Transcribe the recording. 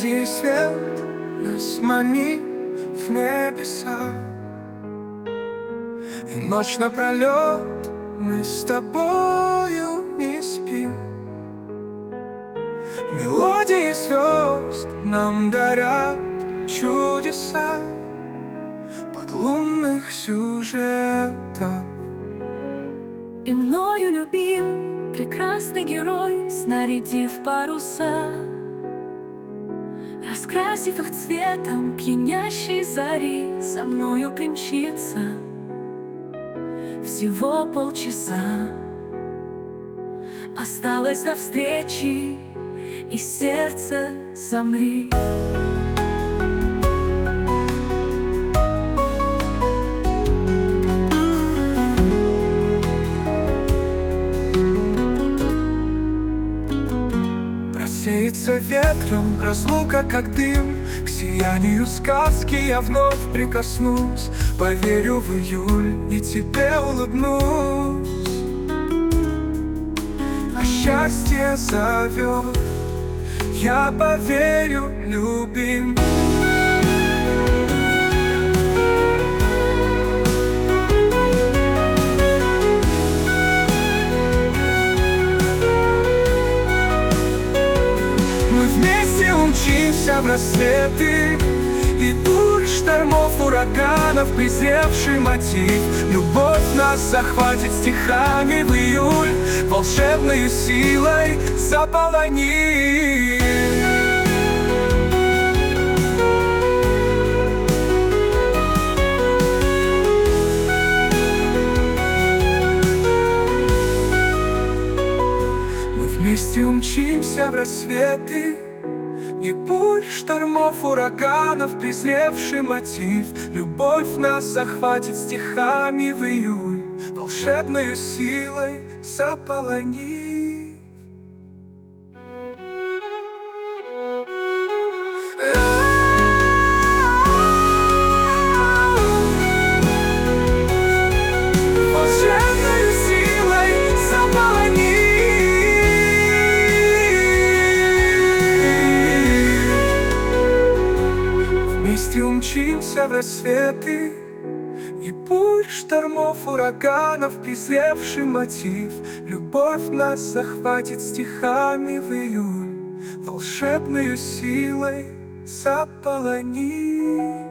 Мелодии свет нас манит в небеса, и ночь напролет мы с тобою не спим. Мелодии звезд нам дарят чудеса подлунных сюжетов. И мною любим прекрасный герой, снарядив паруса, раскрасив их цветом пьянящей зари, со мною примчится всего полчаса. Осталось до встречи, и сердце замри. Рассеется ветром разлука, как дым. К сиянию сказки я вновь прикоснусь, поверю в июль и тебе улыбнусь. А счастье зовет, я поверю, любим. Умчимся в рассветы, и бурь штормов, ураганов, презревший мотив. Любовь нас захватит стихами в июль, волшебной силой заполонит. Мы вместе умчимся в рассветы, и бурь штормов, ураганов, презревший мотив. Любовь нас захватит стихами в июль, волшебной силой заполонит. Волшебной силой заполонит. Вместе умчимся в рассветы, и бурь штормов, ураганов, презревший мотив. Любовь нас захватит стихами в июль, волшебной силой заполонит.